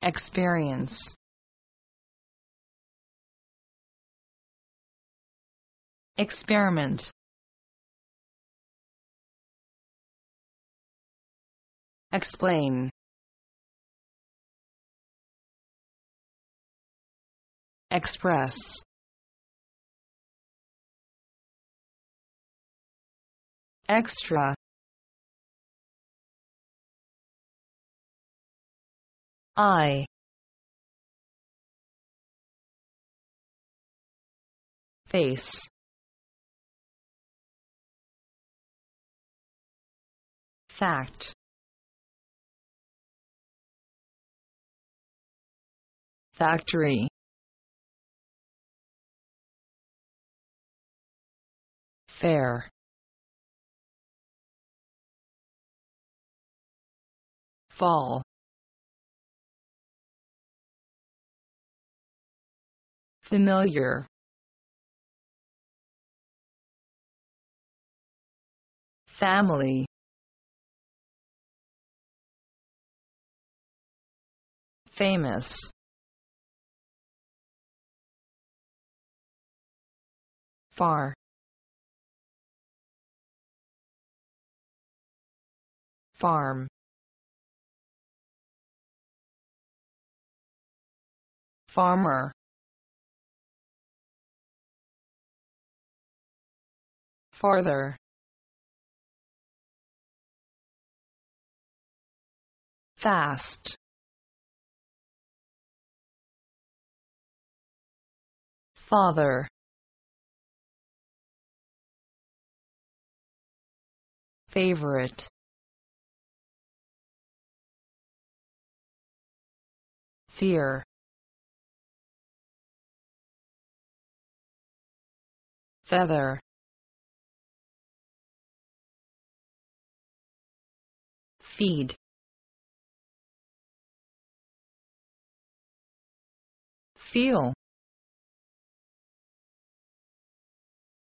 experience, experiment, explain, express, extra, face, fact, factory, fair, fall, familiar, family, famous, far, farm, farmer, farther, fast, father, favorite, fear, feather, feed, feel,